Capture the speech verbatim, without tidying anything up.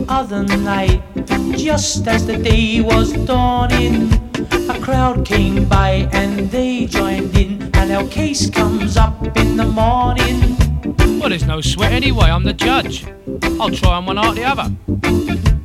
other night, just as the day was dawning, a crowd came by and they joined in, and our case comes up in the morning. Well, there's no sweat anyway, I'm the judge. I'll try on one after the other.